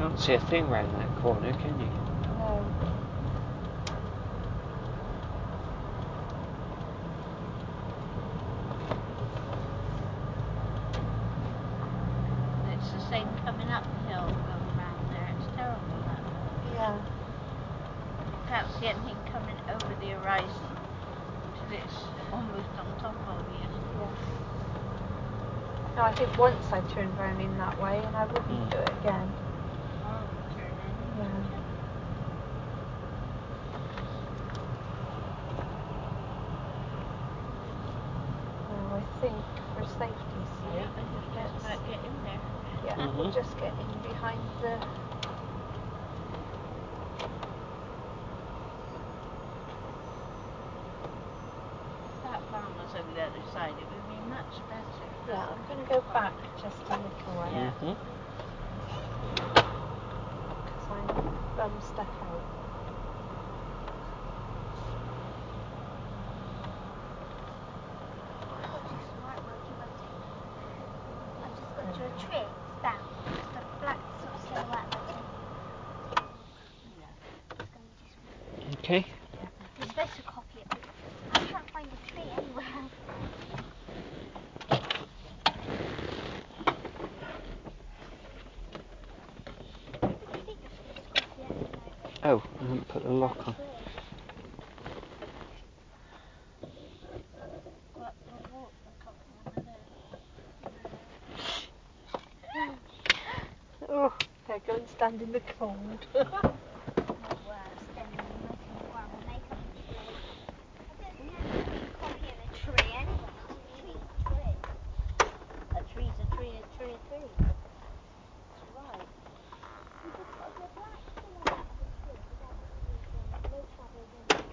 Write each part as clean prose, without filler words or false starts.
can't see a thing round that corner, can you? No. It's the same coming up the hill going round there. It's terrible that way. Yeah. You can't see anything coming over the horizon until it's almost on top of you. Yes. No, I think once I turned round in that way and I wouldn't do it again. Horrible turning. Yeah. Well, I think for safety's sake, Just about get in there. yeah, we'll just get in behind the... That farm was over the other side. It would be much better. Yeah, I'm going to go back just a little way. Yeah. Because I'm stuck out. Smart monkey bunting. I've just got to a tree, down. Just a black sort of silhouette bunting. Okay. You're supposed to copy it, but I can't find the tree anywhere. I think you're supposed to copy it. Oh, I haven't put the lock on. What walk the couple over there? Oh, they're going to stand in the cold. No worse than making grandma make up a tree. I don't think anybody's copying a tree anyway. A tree's a tree. A tree's a tree, a tree, a tree. That's right. You just got the black silhouette of a tree without any leaves on it, no shadows on it.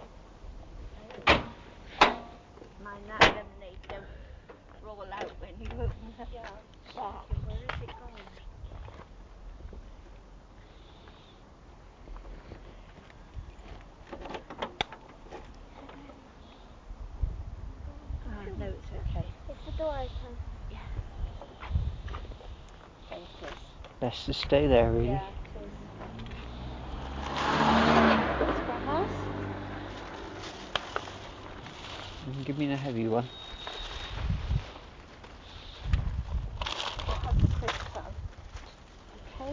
Mind that lemonade don't roll out when you open the Yeah. box. Where is it going? Oh, no, it's okay. Is the door open? Yeah. It is. Best to stay there, really. Yeah, it is. It's Grandma's. Give me the heavy one. We'll have the crystal. Okay.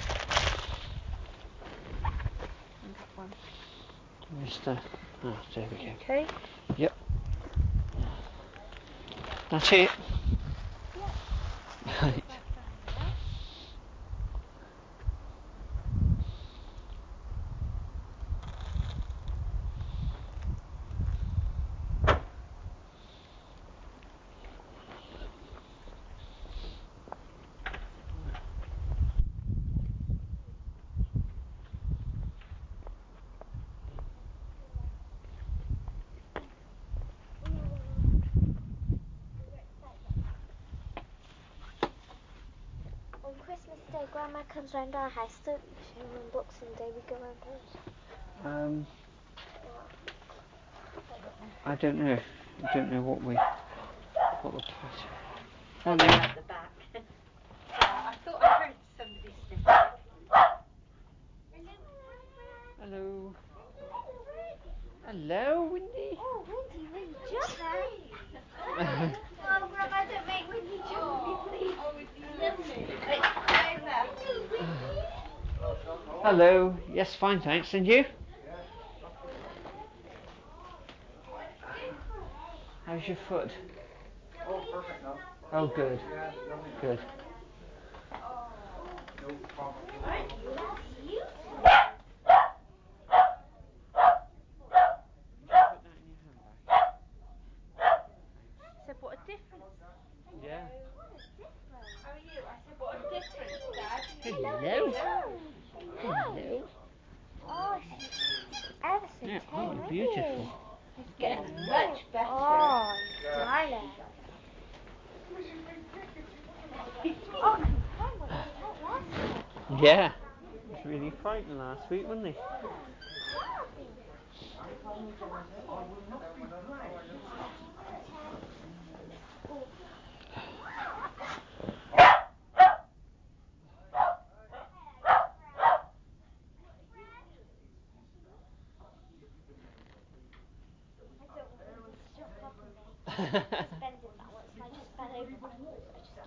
And that one. Where's the... Oh, there we go. Okay. Yep. That's it. Yep. Right. On Christmas Day, Grandma comes round our house, don't she? And on Boxing Day, we go round hers. I don't know. I don't know what the pattern. At the back. Yeah, I thought I heard somebody sniffing. Hello. Hello, Windy. Oh, Windy jump there. Oh, Grandma, don't make Windy jump me, please. Oh, is he lovely? Hello. Yes, fine, thanks. And you? How's your foot? Oh, perfect now. Oh, good. Yeah, lovely. Good. No problem. Put that in your handbag. So what a difference. Yeah. How are you? I said, what a difference, Dad. Hello. Hello. Oh, she's ever so Yeah, tame, oh, isn't beautiful. He's getting you? much better. Oh, darling. Oh, confirm what you thought last week. Yeah. It was really frightening last week, wasn't it? Ben did that once and I just fell over backwards. I just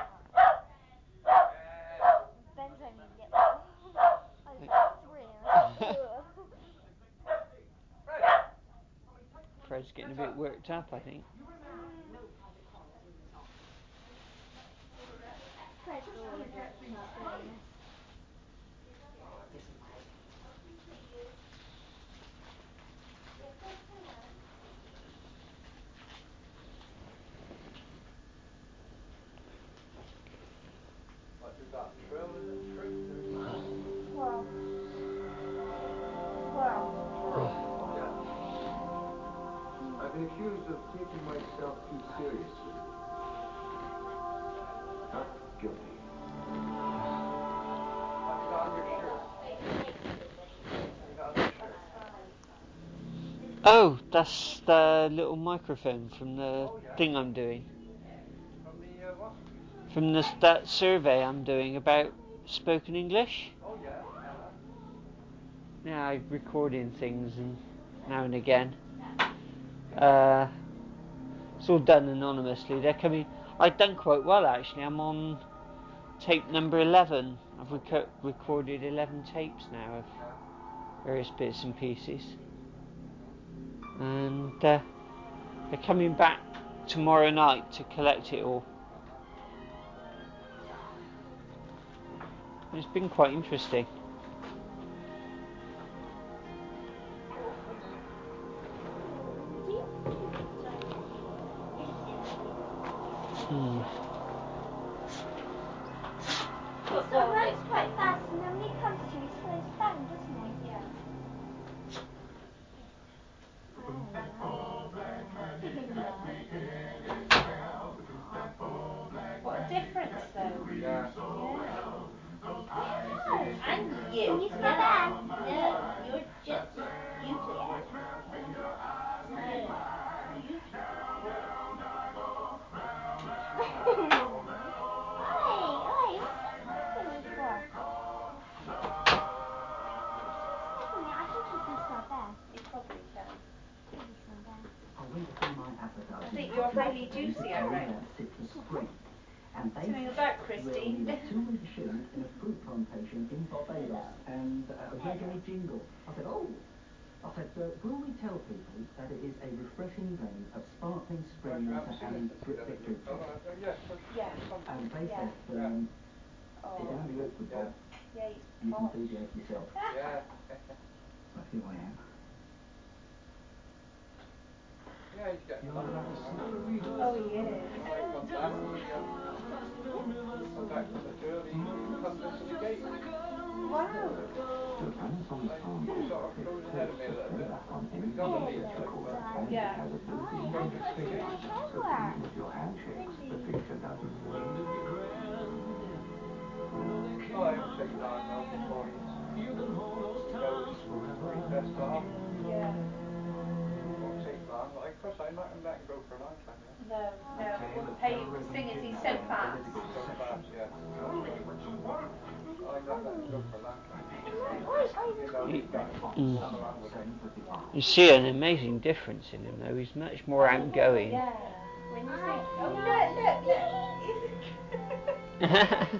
Ben's only little. I was like 3 and I was like, Fred's getting a bit worked up, I think. Fred's always working up doing this. What is that? Trail, is it? Tree? Well. Well. Squirrel. Oh, yeah. I've been accused of taking myself too seriously. Not guilty. What you got on your shirt? What you got on your shirt? Oh, that's the little microphone from the thing I'm doing. From the, what? From that survey I'm doing about spoken English. Oh, yeah. Yeah, I'm recording things now and again. It's all done anonymously. They're coming. I've done quite well actually. I'm on tape number 11. I've recorded 11 tapes now of various bits and pieces. And they're coming back tomorrow night to collect it all. It's been quite interesting. So runs quite fast and then when he comes to he slows down, doesn't he? Yeah. What a difference though. Yeah. And you. Can you smell that? No, you're just useless. No, useless. Oi, what is this for? I think he can smell bear. You probably can. He can smell bear. I think you're really juicy, I reckon. Something about Christine. in a fruit plantation in Barbados, and I was going to get a jingle. I said, will we tell people that it is a refreshing blend of sparkling spring water and drip victory? Yeah, of course. Yeah. And they Yeah. said, it Oh. isn't the awkward Yeah. Bob. Yeah, he's You can posh. see it yourself. Yeah. So here I am. Yeah, he's getting along. Oh, he is. When I come back, from the jail, he comes into the gate. Wow. He sort of goes ahead of me a little bit. He's on the lead side, but Yeah. I thought you were homework. oh, it won't take long now before he goes recessed off. Yeah. Won't take long. Of course, I'm not going to let him go for a long time, you know. No, it wouldn't pay him. The thing is, he's so fast. So fast, yeah. I'm not letting him go for a long time. You know, he's got to come along with me. You see an amazing difference in him though. He's much more outgoing. Yeah. When you think, oh look.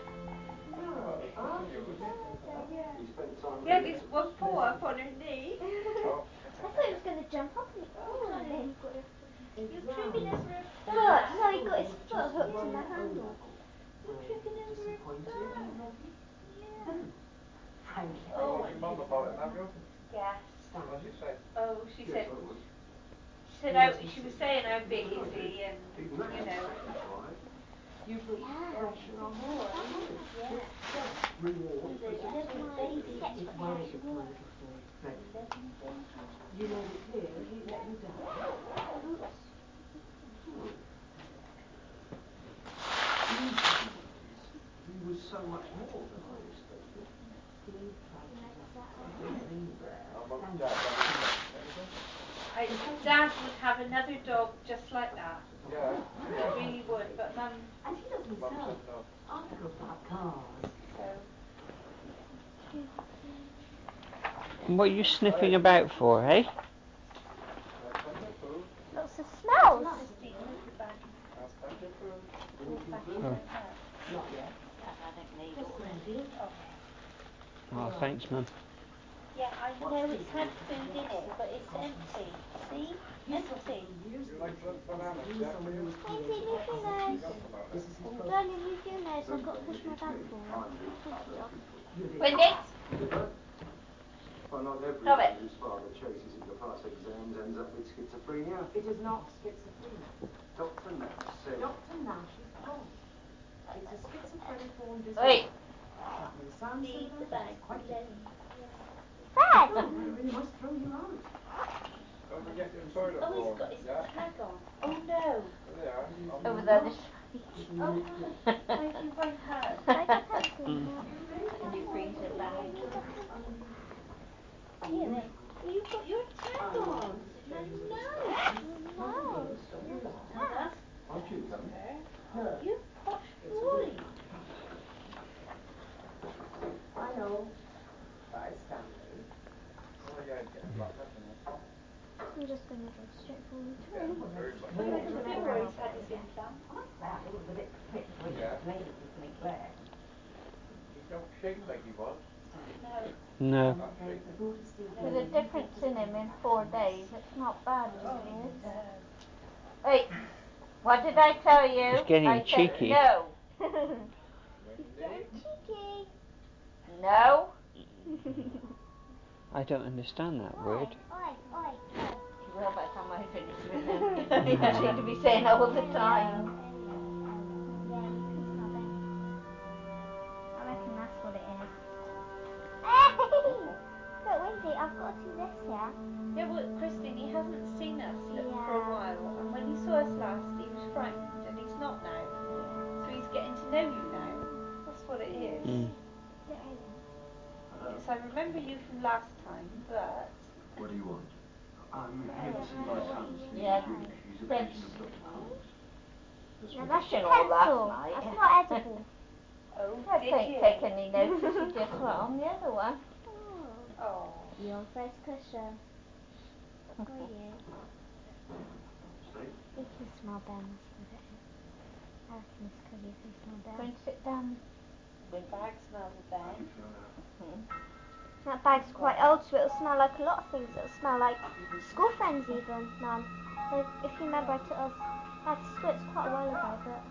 Yeah, this one paw up on her knee. Oh. I thought he was going to jump up and suddenly he got his You're tripping over a foot. flag. So he got his foot hooked in the handle. You're tripping over a flag. Yeah. You told your mum about him, have you? Yes. What did she say? Oh, she said she was saying how big is he and you know. You put pressure on me. Yeah. Reward. He's a little baby. It's where you play little thing. You made it clear that he'd let you down. He was so much more than I expected. He tried to Mum and Dad, anything? Dad would have another dog just like that. Yeah. He really would, but Mum. And he does Mum himself. said no. Articles about cars. So. What are you sniffing about for, eh? Plenty of food. Lots of smells. old-fashioned, Oh. no. Not yet. I don't need Just all send this. you. Oh, thanks, Mum. Yeah, I know it's had food in it, but it's empty. See? Empty. You like some bananas, Jack? Do you? Ainsley, move your nose. Got bananas. Darling, move your nose. I've got to push my bag forward. Wendy? Well, not Stop everyone it. whose father chases him to pass exams ends up with schizophrenia. It is not schizophrenia. Dr. Nash said... Dr. Nash is wrong. It's a schizophrenic form disorder. Wait. That may sound Leave similar, the but bag. it's quite different. Fred! Oh, we must throw you out. Don't forget your toilet Oh, he's roll, got his Jack. tag on. Oh, no. There they are. Over the other side. Oh, thank you very much. Take a pencil. Can you freeze your bag? Here, then. You've got your tag on. No. No. That's Aren't you coming? fair. You posh boy. I know. By Stanley. Oh, yeah, it's getting locked up in there. I'm just going to go straight forward. Very much. Well, I don't know where he's had his implant. I like that. It was a bit quick when Yeah. you played with St. Clair. He don't shake like he was. No. No. Not shaking. The thought of still With being a difference in him in 4 days, it's not bad, really, is it? Wait, what did I tell you? He's getting I said cheeky. no. Wendy? Cheeky. No. I don't understand that word. Oi. Well, by the time I finish with him, he seemed to be saying all the time. Yeah, you can smell them. I reckon that's what it is. Look, Wendy, I've got to do this, yeah? Yeah, well, Christine, he hasn't seen us for a Yeah. while, and when he saw us last, he was frightened, and he's not now. So he's getting to know you now. That's what it is. Mm. Yes, I remember you from last time, but What do you want? I'm here to see my son, Steve yeah, He's a Fred's patient of Dr. Coles. No, that's pushing a all last pencil. night. That's not edible. Oh, I did don't you? take any notice. You just went on the other one. Oh. Your first cushion. For you. Steve? You can smell them, that's what it is. I reckon it's because you can smell Go them. and sit down. The bag smells of How do them. you feel now? That bag's quite old, so it'll smell like a lot of things. It'll smell like school friends even, Mum. So if you remember, I took us back to school. It's quite a while ago, but...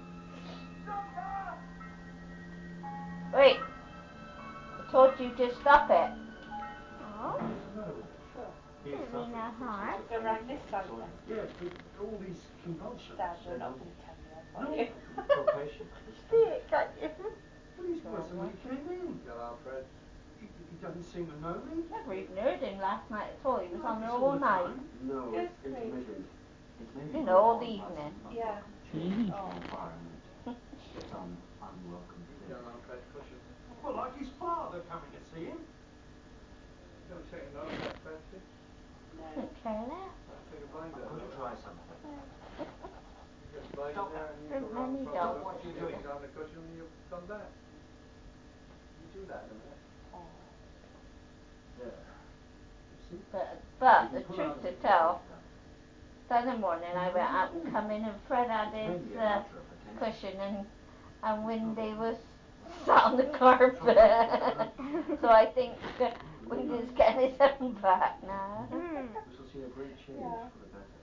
Wait. I told you to stop it. Oh, Sure. didn't mean no harm. Go around this side then. Yeah, but all these convulsions. Dad, we're not going to tell you off, are No, you? your patient See understands. it, can't you? Well, he's worse than when he came in. Get out, Fred. He doesn't seem to know me. Never even heard him last night at all. He was on there It's all the night. time. No, Good it's intermittent. It may be You know, all brought the on by evening. some Yeah. Mm. Oh. environment, some unwelcome Get thing. on, Fred, cushion. Well, like his father coming to see him. Don't say no, Fred, Betsy. Couldn't care less. I'll take a blinder. I'm going to try something. You get a blinder there and you There's go around many front dogs. of What the you cushion, doing? he's on the cushion and you come back. You do that in a minute. There. You see? But the truth to tell, Sunday morning I went out and come in and Fred had his cushion and Wendy was sat on the carpet. So I think Wendy's getting his own back now. We shall see a great change for the better.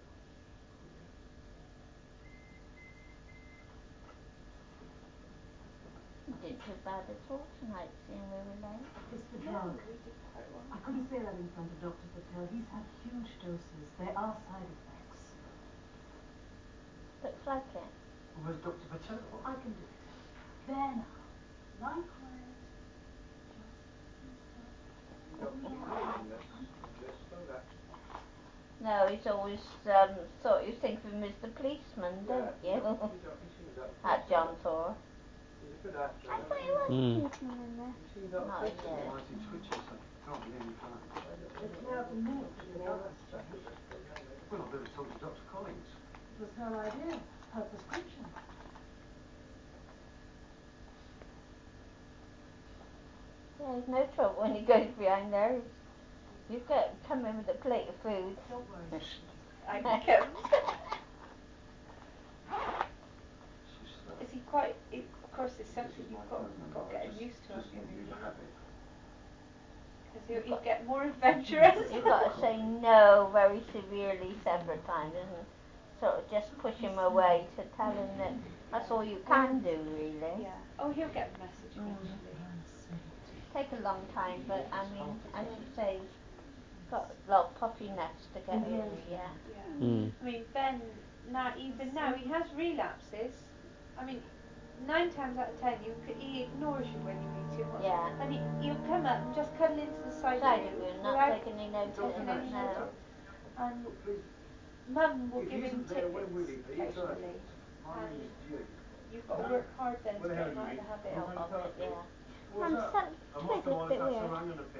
He didn't feel bad at all tonight, seeing we were late. It's the drug. I couldn't say that in front of Dr. Patel. He's had huge doses. There are side effects. Looks like it. Where's Dr. Patel? I can do it. There now. Lie quiet. You don't keep reading this, slow that. No, he's always thought you think of him as the policeman, don't you? He seems up. At John Thor. He's a good actor. I thought it was a Mm. policeman in there. He seems up. Not yet. Why is he twitching so? Can't be any fun. It's now the milk that the drug has changed. Well, I better talk to Dr. Collins. It was her idea, her prescription. Yeah, he's no trouble when he goes behind there. You come in with a plate of food. Don't worry. I come. She's slow. quite. Of course, it's something you've got to get him used to, haven't you? Because he'll get more adventurous. You've got to say no very severely several times and sort of just push him away to tell him that that's all you can do, really. Yeah. Oh, he'll get the message eventually. Take a long time, but I mean, as you say, got a lot of puppiness to get over yet. Yeah. I mean, Ben, even now, he has relapses. I mean, 9 times out of 10, he ignores you when you eat too much. Yeah. And he'll come up and just cuddle into the side Side of you, not without taking any notice. taking any notice. And Mum will give him tickets occasionally. And you've got to work hard then to get him out of the habit of it. Yeah. Mum, Twig looks a bit weird.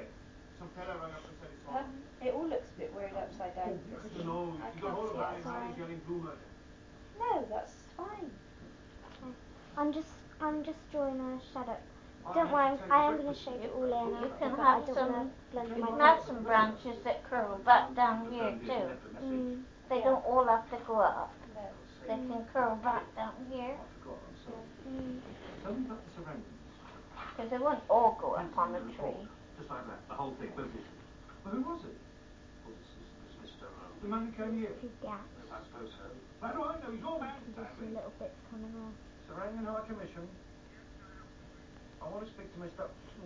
It all looks a bit weird upside down, Christy. I can't see it as well. No, that's fine. Okay. I'm just drawing a shadow. Don't worry, I am going to shade it all in. You can I have don't want to blend you my can have some branches that curl back down here too. They don't all have to go up. No. They can curl back down here. Tell me about the surroundings. Because they won't all go up on a tree. Just like that, the whole thing, both of them. Well, who was it? Well, this is Mr. The man who came here? gaps. I suppose so. How do I know? He's your man, Just some little bits coming off. Sarangin High Commission. I want to speak to Mr.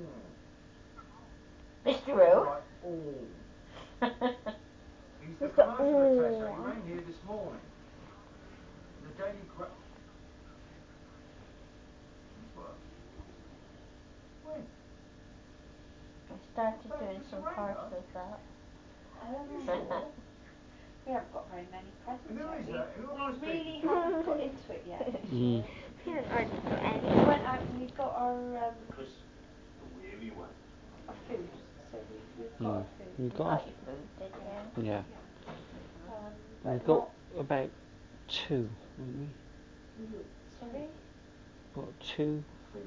Mr. Rowe? Right. He's the commercial attaché. He rang here this morning. The Daily Gra... What? When? I started doing some parcels out. We haven't got very many presents yet. We really speaking? haven't got into it yet. We haven't already got any. We went out and we got our Chris, the weary one. our food. So we've got our food. We've got Got your food, did you? yeah. But We've got about 2, haven't we? Sorry? Got 2.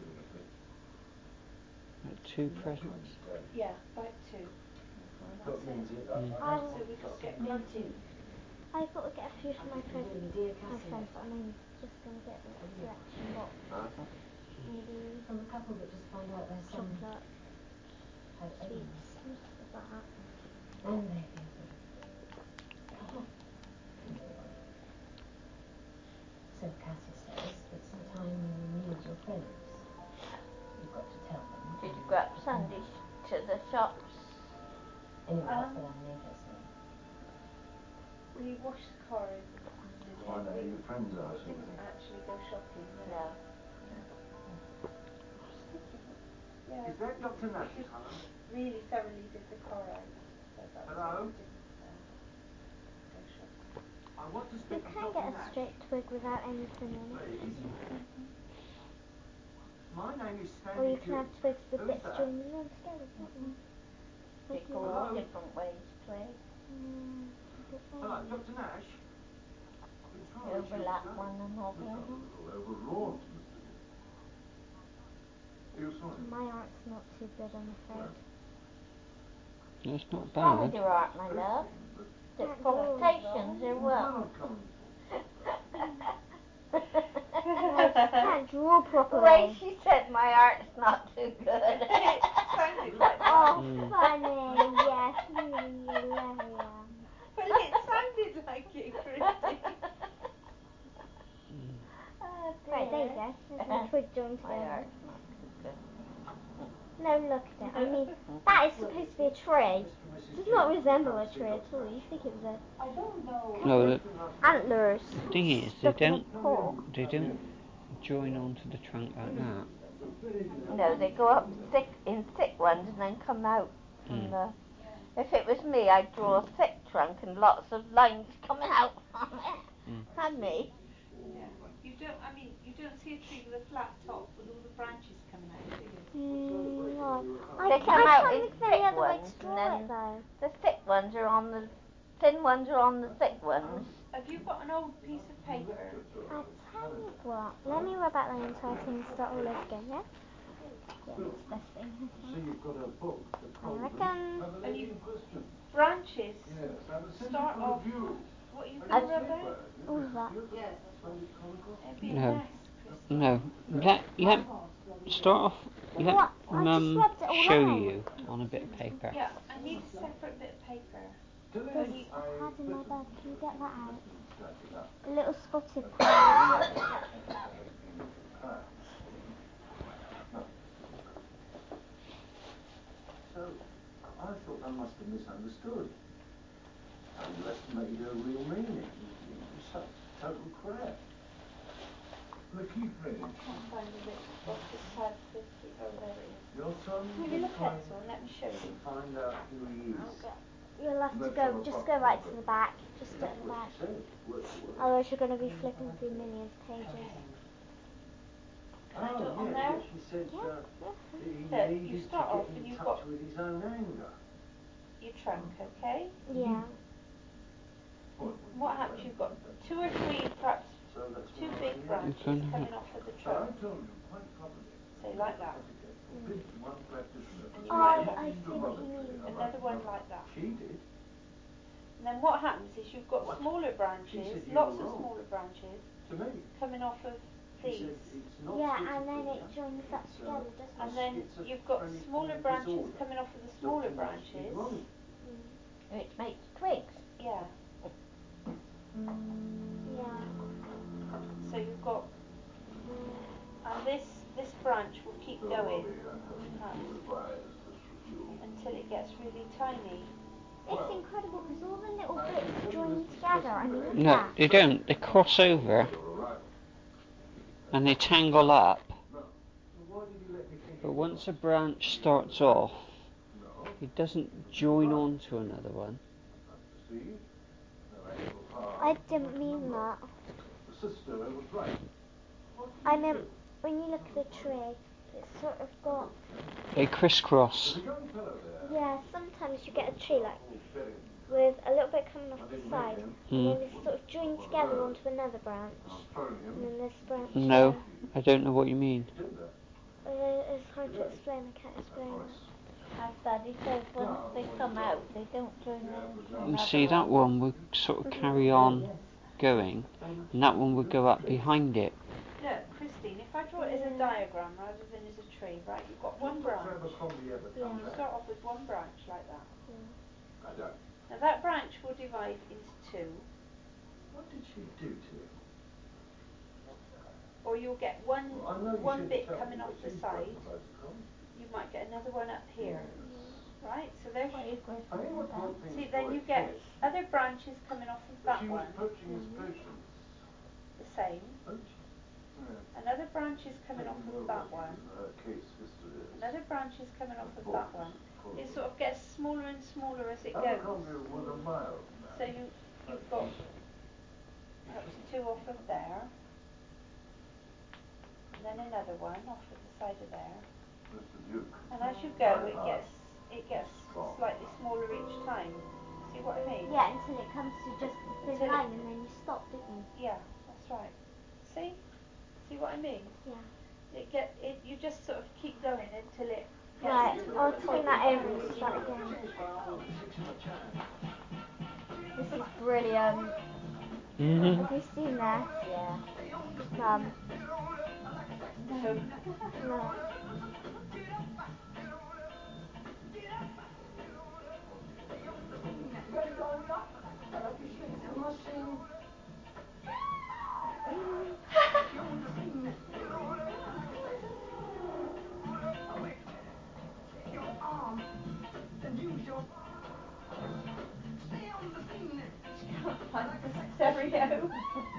About 2 presents. Yeah, about 2. Got That's Lindsay. it. I So we've got to get Lindsay. I thought I'd get a few for my friends, but I'm just going to get a selection box. Maybe From a couple that just found out their son chocolate, had AIDS. sweets, just like that. And they've been through. So Cassie says that sometime when you need your friends, you've got to tell them. Did you go up Sunday to the shops? Anyway, that's what our neighbours say. We washed the car in Find out who today. your friends are, We sort of didn't thing. actually go shopping. No. Yeah. Is that Dr. Nash's home? Really thoroughly did the car out. So that was Hello? it. We didn't go shopping. I want to You speak to can Dr. get a Nash. straight twig without anything in it. Please? My name is Or Stanley you can have Hughes. twigs with Who's bits that? joining them together, can't you? They go all different ways, Twig. Hello, Dr. Nash. I've been trying to reach you Overlap today. one another. Overwrought, Mr. Are you sorry? My art's not too good, I'm afraid. That's not Wrong with bad. your art, my love? Is it quotations or what? I can't draw The properly. way she said my art's not too good. It sounded like that. Oh, funny, yes, really hilarious. Well, it sounded like it, Christy. Oh, Right, there you dear. go. There's my twig joined My together. art's not too good. No, look at it. I mean, that is supposed to be a tree. It does not resemble a tree at all. You think it was I don't know. No, the antlers. thing is, stuck in a paw. they don't join onto the trunk like that. No, they go up in thick ones and then come out from the... If it was me, I'd draw a thick trunk and lots of lines coming out from it. And me. Yeah. You don't see a tree with a flat top with all the branches coming out, do you? Well, They come out in think there's thick any other way ones to draw and it, though. the thick ones are on the... Thin ones are on the thick ones. Have you got an old piece of paper? I'll tell you what. Let me rub out the entire thing and start all over again, yeah? Yeah, that's the best thing. So you've got a book that's I called reckon. Have a And leading question. Branches. Yes, have a simple Start off. review. What are you I- going to rub out? All of that. Yes. Sunday Chronicle. It'd be a No. mess, No, let start off. Let What? I just Mum rubbed it all show out. you on a bit of paper. Yeah, I need a separate bit of paper. There's a pad in my bag. Can you get that out? Scratch it up. A little spotted pad. No. So, I thought I must have misunderstood. I underestimated her real meaning. You're such total crap. The key phrase. I can't find the little spotted pad 50. Oh, there it is. Your son Have you look pencil and let me show you. find out who he is. You'll have to go, just go right to the back. Just at the back. Otherwise you're going to be flipping through millions of pages. Can I do it on yes, there? yes, she said he Look, needed you to start get off in and you've touch got with his own anger. your trunk, okay? Yeah. What happens, you've got 2 or 3, perhaps So that's 2 why big branches coming off of the I trunk. told you quite properly. Say like that. Big one practitioner. And you Oh, might have I see what you mean. another one like that. She did. And then what happens is you've got What? smaller She branches, said you lots were of wrong. smaller branches To me. coming off of She these. said it's not Yeah, and then schizophrenia. it joins that together, doesn't And it? then It's a you've got schizophrenic smaller branches disorder. coming off of the smaller Dr. Moss is branches. wrong. Which makes twigs. Yeah. Yeah. So you've got, and this branch will keep going until it gets really tiny. It's incredible because all the little bits join together. I mean, look No, at they don't. They cross over and they tangle up. But once a branch starts off, it doesn't join on to another one. I didn't mean that. I meant when you look at the tree, it's sort of got. They crisscross. Yeah, sometimes you get a tree like with a little bit coming off the side, and then they sort of join together onto another branch, and then this branch. No, I don't know what you mean. It's hard to explain. I can't explain it. As Daddy says, once they come out, they don't join in. You see, that one would sort of carry on going, and that one would go up behind it. Look, Christine, if I draw it as a diagram rather than as a tree, right, you've got one branch. You start off with one branch like that. Now that branch will divide into 2. What did she do to him? Or you'll get one bit coming off the side. You might get another one up here. Right, so there's. See, then you get other branches coming off of that one. The same. Another branch is coming off of that one. Another branch is coming off of that one. It sort of gets smaller and smaller as it goes. So you've got perhaps 2 off of there. And then another one off of the side of there. And as you go, it gets slightly smaller each time. See what I mean? Yeah, until it comes to just the thin line, and then you stop, don't you? Yeah, that's right. See? See what I mean? Yeah. You just sort of keep going until it gets. Right, I'll turn that over and start again. This is brilliant. Have you seen that? Yeah. Mum. So, No. find the stereo.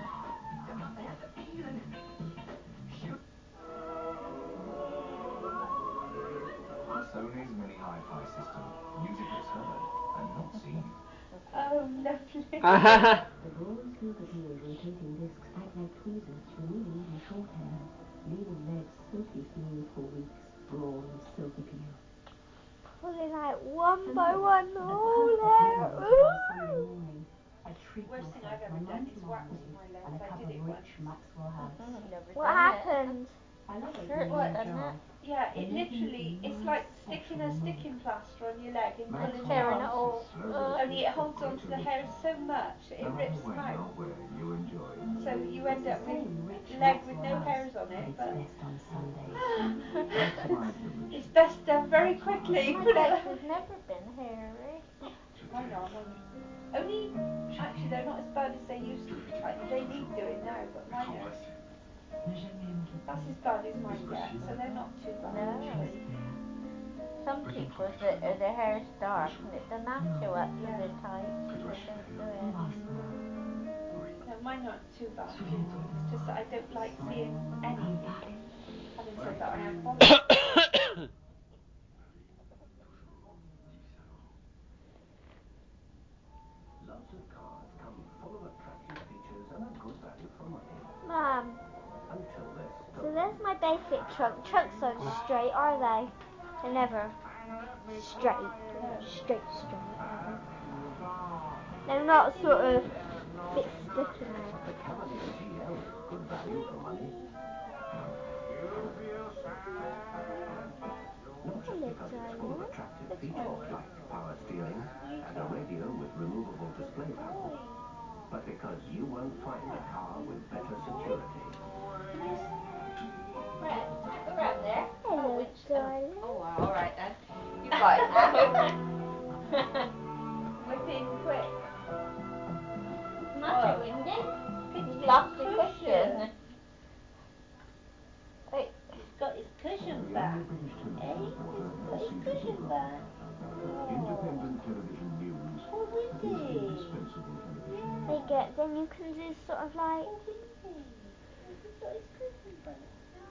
Sony's mini hi-fi system. Music that's heard and not seen. Oh, lovely. The broad silk-appeal rotating discs act like tweezers, removing even short hair, leaving legs silky smooth for weeks. Brawn silk-appeal. Pulling out one by one the whole Sunday hair. morning, I treat Worst thing I've myself to ever my done mum's is wax marmalade my legs. and a I cup did of it rich once. Maxwell House. Never What done happened? I love it. Hurts, What? doesn't it? Yeah, it literally, it's like sticking a sticking plaster on your leg and pulling it Tearing it off. all. Only it holds on to the hair so much that it rips them out. You enjoy. So you end up with a leg with no hairs on it, but Best on Sunday. it's best done very quickly. My Put it legs like, have never been hairy. mine are, only, actually they're not as bad as they used to be. They need doing now, but mine are. That's as bad as mine get, so they're not too bad No. actually. Some people's their hair's dark and it doesn't have to up to the tight. They don't do it. No, mine aren't too bad. It's just that I don't like seeing any. Having said that, I am bothered. Lots of cars come full of attractive features and a good value for money. Mum, Until they're so stolen. there's my basic trunk. Trunks aren't straight, are they? They're never straight. Straight, rather. They're not sort of bit sticky now. The Cavalier GL is good value for money. Not just because it's full of attractive features like power steering and a radio with removable display panel, but because you won't find a car with better security. Right, go around there. Hello, darling. Oh, well, all right then. You got it now. Whip in quick. Not too windy. He's lost the cushion. Wait. He's got his cushion back. Hey, he's got his cushion back. Independent television news. Oh, Windy. Indispensable television. They get, then you can do sort of like, Oh, Windy. He's got his cushion back.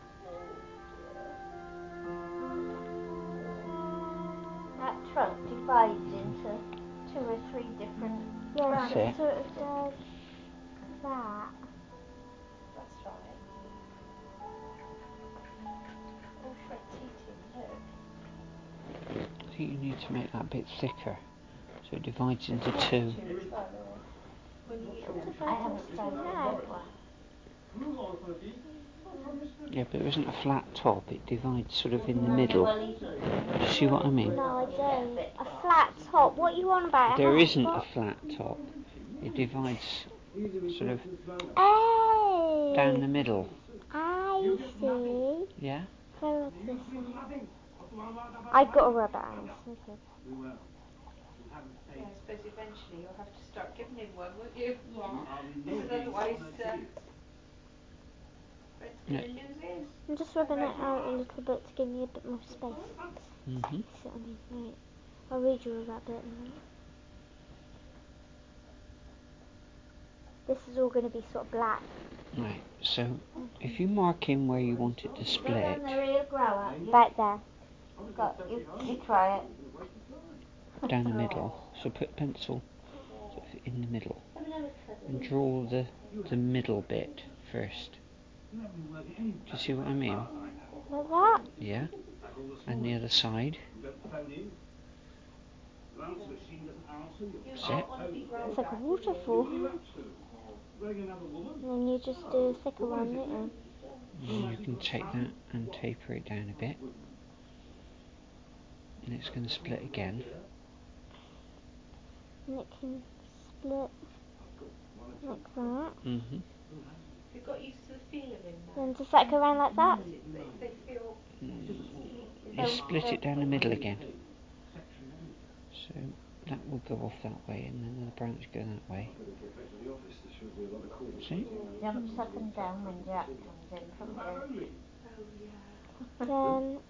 That trunk divides into 2 or 3 different yeah, That's it it. sort of does that. That's right. Oh, Fred's eating, look. I think you need to make that a bit thicker, so it divides into 2. As well, when you eat them. I haven't tried that one. Yeah, but there isn't a flat top, it divides sort of in the middle. Well, he's Do you see what I mean? No, I don't. A flat top. What you on about? There Hot isn't a top? flat top. It divides sort of Hey! down the middle. I see. Yeah? Very well, I've got a rubber hands. Okay. Yeah, I suppose eventually you'll have to start giving him one, won't you? Yeah. Because otherwise, Fred's going to lose his. I'm just rubbing it out a little bit to give me a bit more space. Mm-hmm. See what I mean? Right. I'll read you all that bit in a minute. This is all going to be sort of black. Right, so if you mark in where you want it to split, Right there. You try it. down the middle, so put pencil sort of in the middle, and draw the middle bit first. Do you see what I mean? Like that? Yeah? And the other side. You Sit. don't want to be grown It's like a back, do waterfall. you? And then you just do a thicker one, don't you? And you can take that and taper it down a bit. And it's going to split again. And it can split like that. Mm-hmm. You got used to the feel of him now. Then just like go around like that. They feel. You split it down the middle again. So that will go off that way, and then the branch go that way. See? Jumps up and down when Jack comes in from work. Then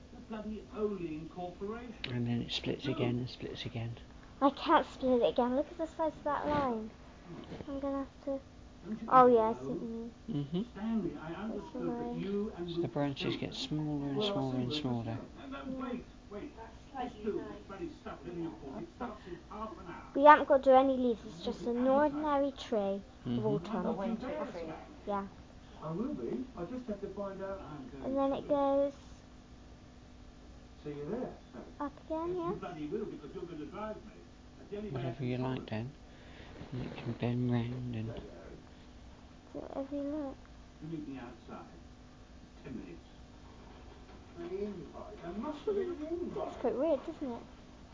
And then it splits again and splits again. I can't split it again. Look at the size of that line. I'm gonna have to. Oh yeah, I see what you mean. Mm-hmm. That's the line. So the branches get smaller and smaller and smaller. That's slightly nice. We haven't got to do any leaves. It's just an ordinary tree of autumn. A winter tree. Yeah. I will be. I just have to find out how I'm And then it goes See you there. up again, yeah? Whatever you like then. And it can bend round and... Do whatever you like. You meet me outside. 10 minutes. That's quite weird, isn't it?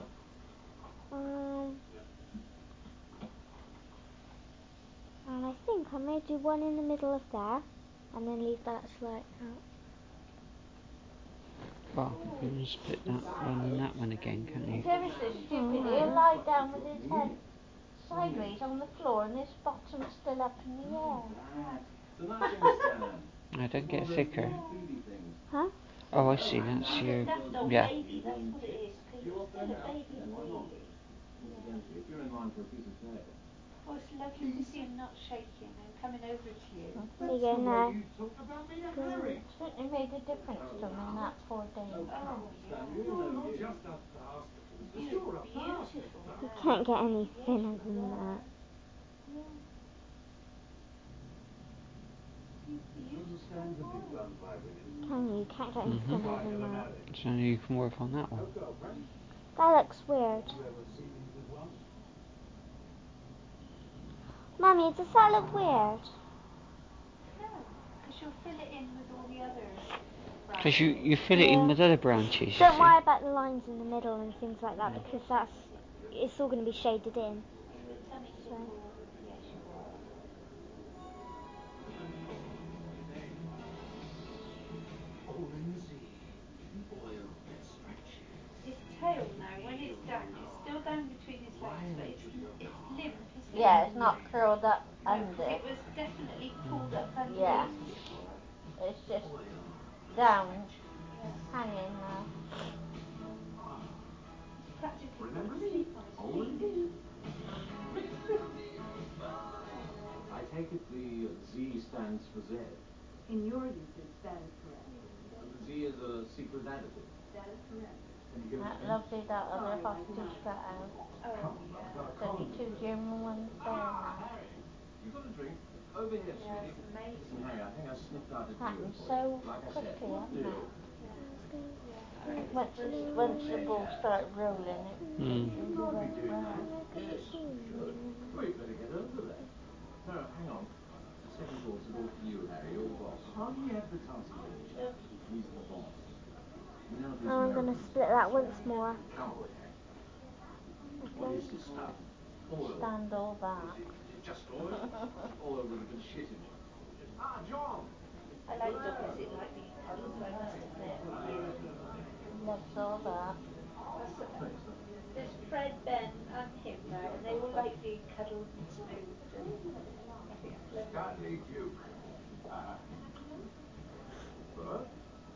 And I think I may do one in the middle of there, and then leave that slight out. Well, you can split that one and that one again, can't you? Seriously, stupid. He'll lie down with his head sideways on the floor and his bottom still up in the air. I don't get thicker. Huh? Oh, I see. That's your. Daft Yeah. baby, that's what it is. Because you're still a baby, really. If you're in line for a piece of cake. Oh, it's lovely to see him not shaking and coming over to you. There you go now. Certainly made a difference to him in that 4 days. Oh, yeah. You look beautiful. You can't get any thinner than that. Can you? You can't get any thinner than that. So you can work on that one. That looks weird. Mummy, does that look weird? No, because you'll fill it in with all the other Because you fill it in with other branches. Don't worry about the lines in the middle and things like that, because it's all going to be shaded in. Your tummy tickle. Yes, you are. His tail now, when it's down, it's still down between his legs, but it's limp, isn't it? Yeah, it's not curled up No, under. because it was definitely pulled up underneath Yeah. before. It's just down, Yeah. hanging now. He's practically falling asleep on his feet. I take it the Z stands for Z. In your usage, that is correct. And the Z is a secret additive. That is correct. That lovely that other hostage got out. Oh, yeah. There's only 2 German ones there now. You got a drink? Over here, Yeah, sweetie. it's amazing. Listen, Harry, I think I sniffed out a deal Happened for so you. Like I said, quickly, what hasn't deal? it? Yeah. Once the ball started rolling, it really Not be went doing round. that. Yes, you should. Well, you better get over there. No, hang on. The second thoughts are all for you, Harry. You're the boss. I'm the advertising manager. He's the boss. You know if he's I'm going to split that once more. Come on, Harry. What is this stuff? Oil. Stand all that. Just oil? Oil with a bit of shit in it. Ah, John! I like doggies that like these puddles, I must admit. Loves all that. There's Fred, Ben, and him now, and they all like being cuddled and smoothed, and I think it's lovely. Stanley Duke. What?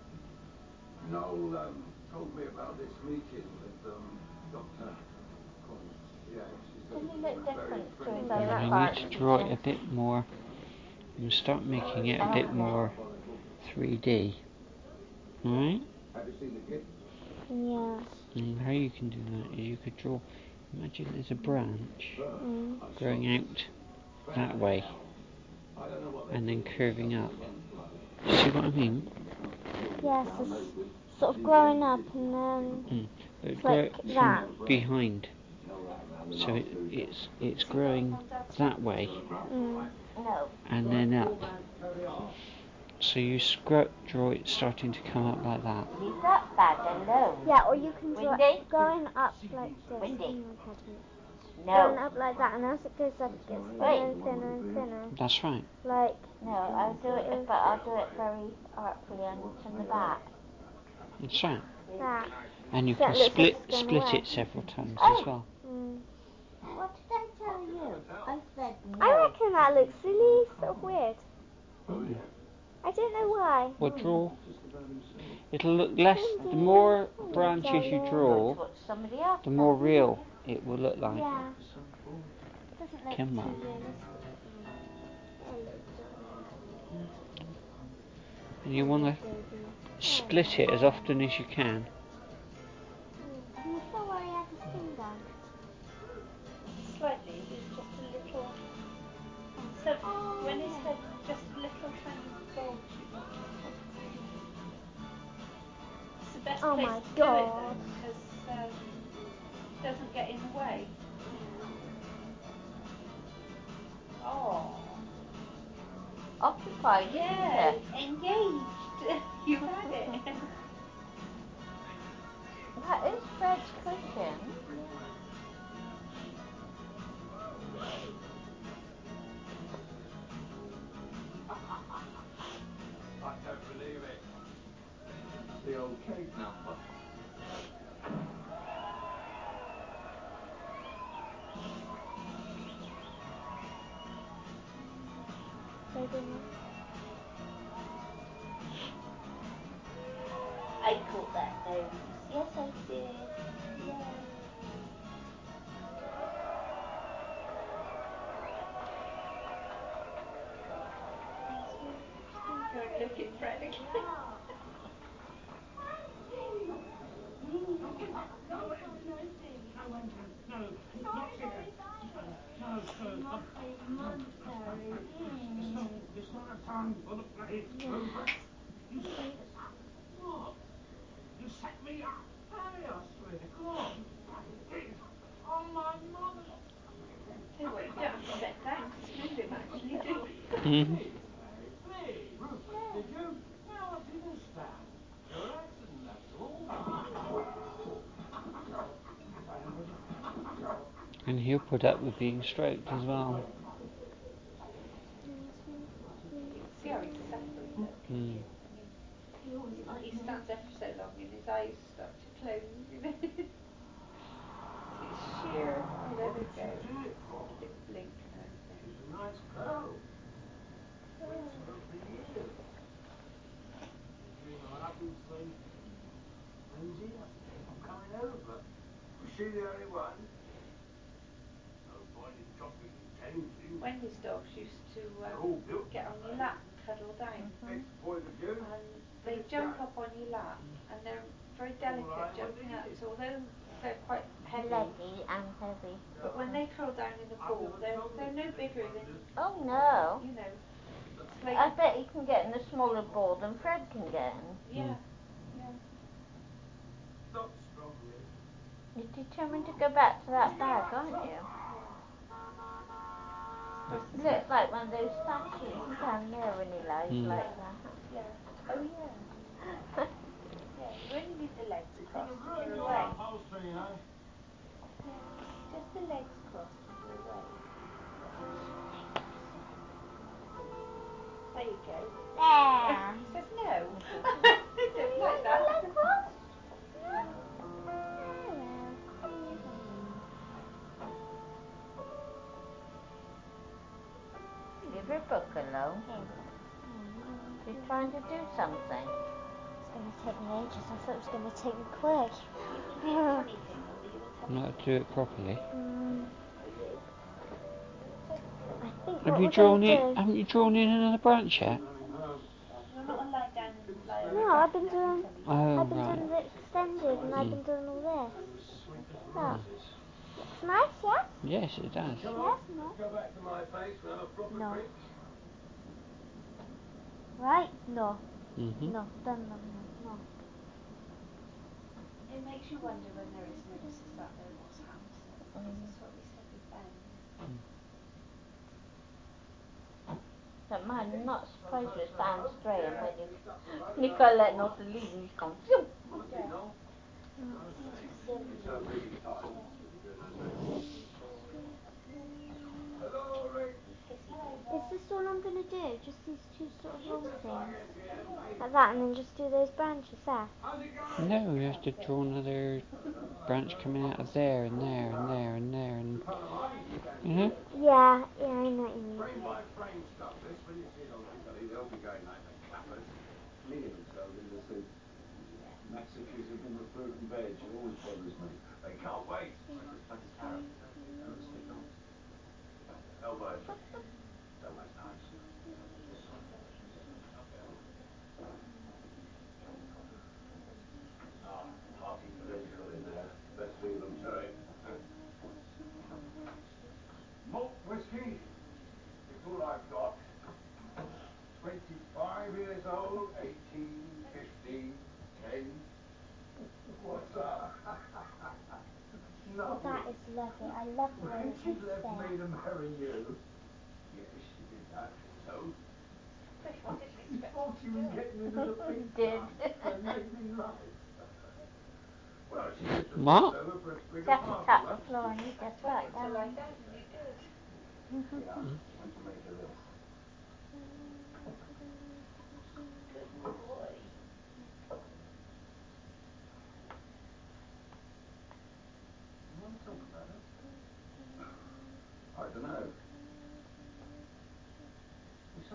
Noel told me about this meeting with Dr. Collins. Yeah, she said Doesn't it he was look very different to friendly. his You other need parts? to draw it a bit more. You start making it a bit more 3D. Alright? Have you seen the kid? Yeah. And how you can do that is you could draw. Imagine there's a branch growing out that way and then curving up. See what I mean? Yes, it's sort of growing up and then But it's grow like from that. behind. So it's growing that way No. and then up. So you draw it starting to come up like that. He's up bad and low. Yeah, or you can draw Windy? it going up like this. Windy. Hang on, Caddy. Going No. up like that, and as it goes up, it gets thinner Wait. and thinner and thinner. That's right. Like, No, I'll do it, but I'll do it very artfully and from the back. That's right. that. And you So can it looks like split it's going split away. it several times Oh. as well. What did I tell you? I said no. I reckon that looks really sort of weird. I don't know why. Well, draw. It'll look less. The more branches you draw, What somebody else the more real it will look like. Yeah. It doesn't look Come too on. realistic. And you want to split it as often as you can. Can you still where he had his finger? Slightly, there's just a little. So when his head, just a little tiny bulge. It's the best Oh place my to God. do it though, because it doesn't get in the way. Oh. occupied, Yeah, isn't it? engaged. You had it. old cake number. So good one. I caught that nose. Yes, I did. Yay. Go and look at Fred again. It's not a time for the play. Rupert, you set us up. What? You set me up. Hey, I swear to God, you bloody did. Oh, my mother. Tell you what, you don't have to bend down to smooth him actually, do you? Please, Rupert, did you? Now I didn't stand. Pure accident, that's all. And he'll put up with being stroked as well. See how he's suffering, look. I mean, he stands there for so long and his eyes start to close, you know. It's sheer. Oh, there they go. Little blink and everything. She's a nice girl. Went to her for years. You know, and I can say, Lindsay, I'm coming over. Was she the only one? No point in dropping Jamesy. Wendy's dogs used to get on your lap and cuddle down. Next point of view. And they jump up on your lap and they're very delicate jumping up. So although they're quite heavy, Leggy and heavy. but when they curl down in the ball, they're no bigger than, Oh no. you know. It's like, I bet you can get in a smaller ball than Fred can get in. yeah, yeah. Not strongly. You're determined to go back to that bag, aren't you? It looks like one of those statues down there when he lies like that. Yeah. Oh yeah. Yeah. You only need the legs You could crossed have and ruined you're your away. upholstery, you know. Yeah. Just the legs crossed and you're away. There you go. There. He says no. I don't like that. Leave her book alone. She's trying to do something. It's going to take me ages. I thought it was going to take me quick. You can do the tummy thing though, will you? The tummy Not do it properly. Will you? I think Have what you we're drawn going to it? do... Haven't you drawn in another branch yet? You're not allowed lie down and lie on No, your I've back been and have doing... your tummy Oh, I've been right. doing the extended and I've been doing all this. That. Looks nice, yes? Yes, it does. Yes, no. Go back to my place and have a proper No. drink. Right? No. Mm-hmm. No. Done, no. It makes you wonder when there is nurses that know what's happened to them. Because that's what we said with Ben. But man, I'm not surprised you stand straight and when you got letting off the lead and he's gone phew. Hello, Rick. Is this all I'm going to do? Just these two sort of long things? Like that, and then just do those branches there? No, we have to draw another branch coming out of there and there and there and there and. Yeah, I know what you mean. Frame by frame stuff, this, when you see it on telly, they'll be going like the clappers, flinging themselves in the soup. Massachusetts in the fruit and veg, it always bothers me. They can't wait. I just planted carrots. Carrots stick on. Elbow. Don't waste time. Ah, party political in there. Best leave them to it. Malt whiskey. It's all I've got. 25 years old, 18, 15, 10. What's that? No. That is lovely. I love the way When it she tastes left there. me to marry you. Yes, she did that. So, she thought she was getting into the pizza and Navy lights. Well, she just was What? over for a twig You of have to half tap the lunch. floor and you just Told back you to down. lie down and you did. Yeah, what'd you make of this? Good boy.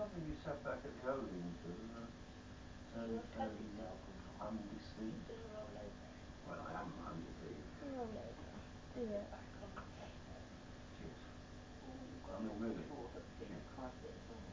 something you said back at the Ollington? You're a cuddly dog. Undeceived? Well, I am undeceived. Roll over. Yeah. Back on the sofa. Cheers. I mean, really. Put your carpet as well.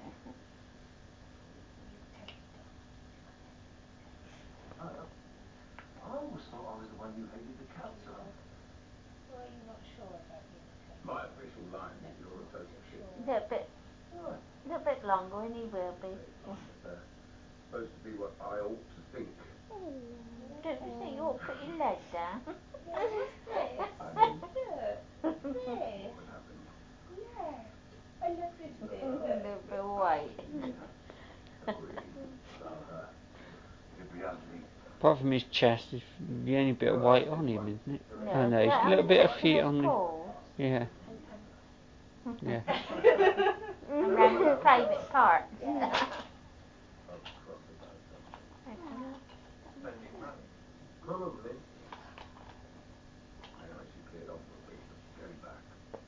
I always thought I was the one you hated the cats on. Well, you're not sure about the other cat. My official line is you're a total shit. Little bit longer and he will be. Supposed to be what I ought to think. Don't you say you ought to put your leg down? Yeah, what's this? I mean, Look, this. what would happen? Yeah. I love this bit. A Look. little bit white. Yeah. Agreed. Rather. It'd be ugly. Apart from his chest, it's the only bit of white on him, isn't it? No, Oh no, a little bit of feet on him. Yeah. Yeah. And then his private parts. Yeah. I'm cross about something. Spending money. Probably. Anyway, she cleared off for a week, but she's going back.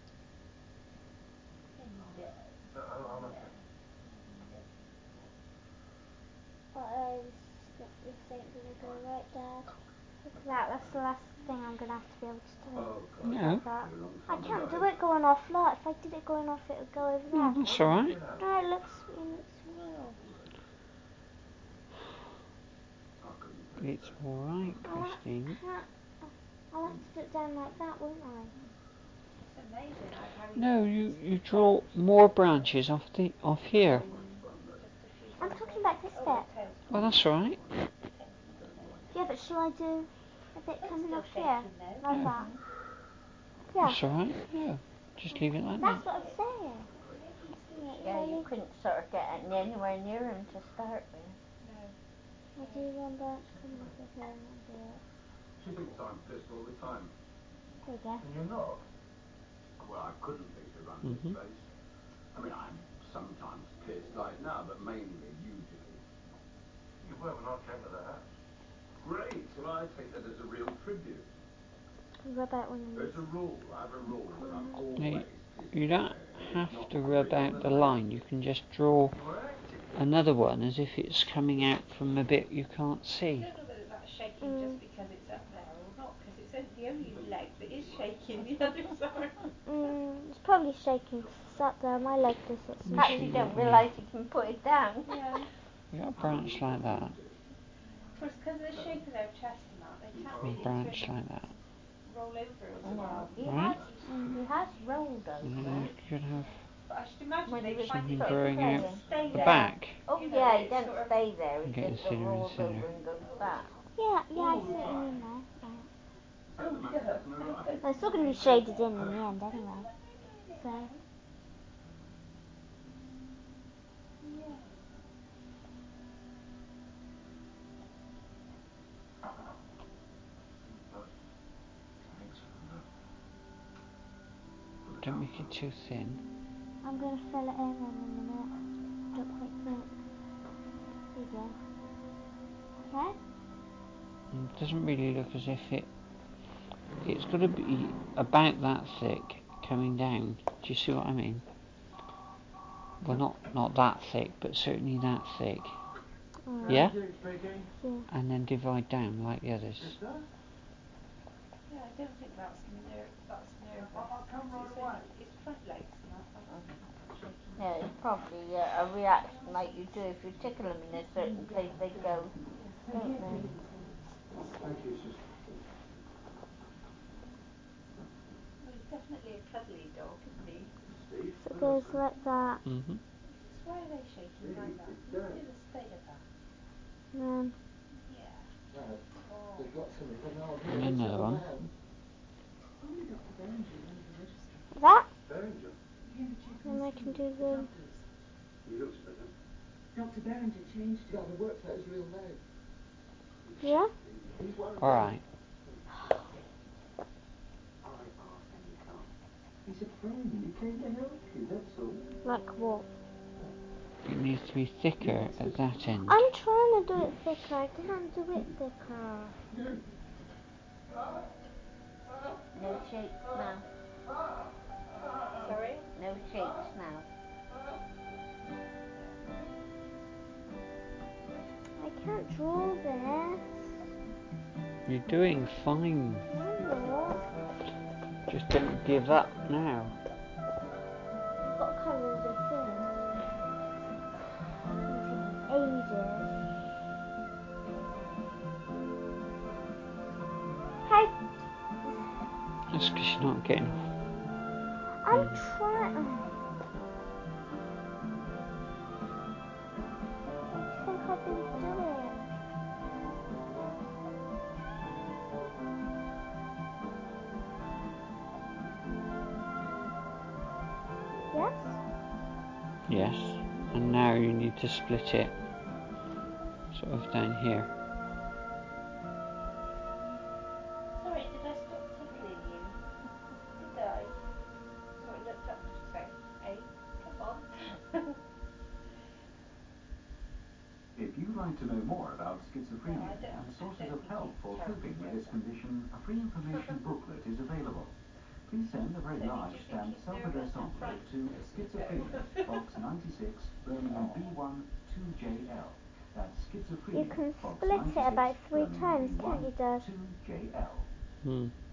So, I'm okay. This ain't gonna go right, Dad. Look at that, that's the last thing I'm gonna have to be able to do. Oh, God. No. Like that. I can't do it going off lot. If I did it going off, it would go over there. That's alright. No, it looks real. It's alright, Christine. I'll have to do it down like that, won't I? It's amazing how he No, you draw more branches off here. just a few. I'm talking about this bit. Well, that's alright. Yeah, but shall I do a bit It's coming still off here? shaking though. Like that? Yeah. That's alright. Yeah. Just leave it like That's that. what I'm saying. Yeah, you couldn't sort of get anywhere near him to start with. No. I'll do one branch coming off of here and I'll do it. She thinks I'm pissed all the time. There we go. And you're not? Well, I couldn't be to run this place. I mean, I'm sometimes pissed, like now, but mainly, usually. You were when I came to the house. Great. Well, I take that as a real tribute. Rub out one of There's these. a rule. I have a rule that I'm always Hey, pissed. you don't have to rub out the line. You can just draw another one as if it's coming out from a bit you can't see. I don't know whether that's shaking just because it's up there or not, because it's the only leg that is shaking, the others aren't. It's probably shaking because it's up there. My leg does it Perhaps sometimes. you don't realise you can put it down. Yeah. You got a branch like that. Of course, because of the shape of their chest and that, they can't A really branch like that. roll over as well. He Right? has rolled And over. then you could have But I should imagine When he they was find it something difficult growing out to stay the there. back. Oh You know, yeah, he it's doesn't sort of- stay there. He Get just the thinner and rolls over thinner. and goes back. Yeah, I see what you mean now. Right. So the matter hasn't arrived. Well, it's still going to be shaded in the end anyway. So, Thanks for the Don't make it too thin. I'm going to fill it in a minute. Don't quite think. There you go. Okay? And it doesn't really look as if it's got to be about that thick coming down. Do you see what I mean? Well, not that thick, but certainly that thick. Yeah? Yeah. And then divide down like the others. Yeah, I don't think that's nervous. It's front legs and that. That's shaking. Yeah, it's probably a reaction like you do if you tickle them in a certain place, they go, don't they? Thank you, sister. Well, he's definitely a cuddly dog, isn't he? Steve? So it goes like that. Mm-hmm. Why are they shaking like that? What is the state of that? Yeah. They've got something, but no, And another one. Only Dr. Berenger runs the register. That. Berenger. Him that you Then I see, can do the the... doctors. He looks better. Dr. Berenger changed him. Yeah, the works out his real name. Yeah? He's one of Alright. I-R-N-K. He's a friend. He came to help you, that's all. Like what? It needs to be thicker at that end. I'm trying to do it thicker. I can't do it thicker. No shakes now. Sorry? No shakes now. can't draw this. You're doing fine. I'm not. Just don't give up now. I've got colours of this. Ages. Hey, That's because you're not getting. I'm trying. What do you think I've been doing? Yes? Yes. And now you need to split it. Sort of down here. Sorry, did I stop tickling you? Did I? Sort of looked up and just went, hey, come on. If you'd like to know more about No, schizophrenia I don't. and I sources don't of think help it's for terribly coping with this gross. condition, a free information booklet is available. Please send a very So did large you think stamped he's self-addressed nervous and envelope to frightened as we Schizophrenia, go? Box 96, Birmingham B1 2JL. That's You Schizophrenia, can Box split it 96, about 3 Birmingham times, B1 can't you, Dad? 2JL. Hmm.